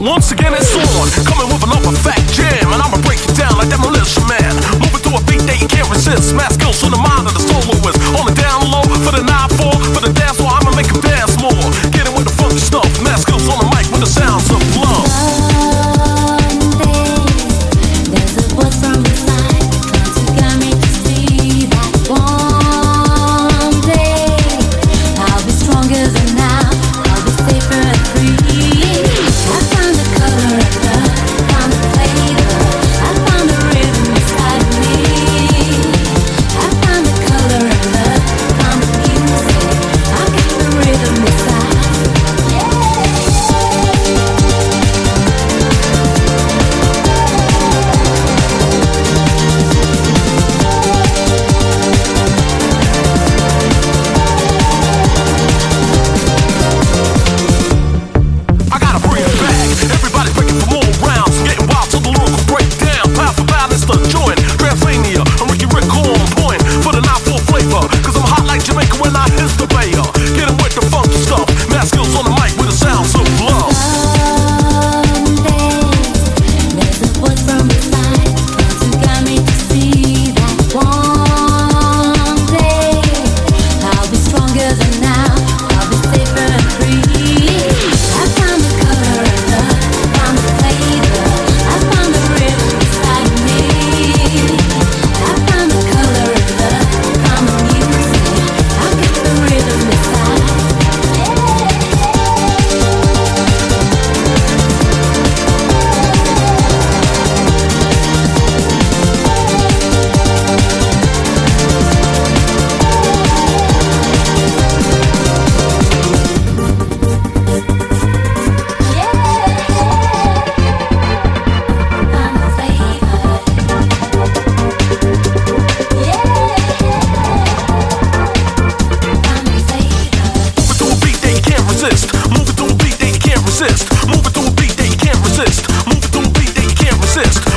Once again it's on, coming with another fat jam, and I'ma break it down like Demolition Man. Moving to a beat that you can't resist. Mass skills on the mind of the soloist. On the down low for the 9-4, for the dance floor I'ma make 'em dance more. Get it with the funky stuff. Mass skills on the mic with the sounds of love. There's a voice from inside trying to get me to see that one day I'll be stronger than now. I'll be safer and free. I found the color of love, found the flavor. I found the rhythm inside of me. I found the color of love, found the music. I got the rhythm inside. I gotta bring it back. Everybody breaking for more rounds. Getting wild till the lyrical breakdown. Pound for pound, it's the joint. Transylvania, I'm Ricky Rick on point for the 9-4 flavor. Cause I'm hot like Jamaica when I hit the Bayer. Getting with the funky stuff. Mass skills on the mic with the sounds of love. There's a voice from inside trying to get me to see that one day I'll be stronger than now. I'll be safer and free. I found the color of love, found the flavor. I found the rhythm inside of me. I found the color of love, found the music. I got the rhythm inside. Moving to a beat that you can't resist. Moving to a beat that you can't resist. Moving to a beat that you can't resist. Moving to a beat that you can't resist.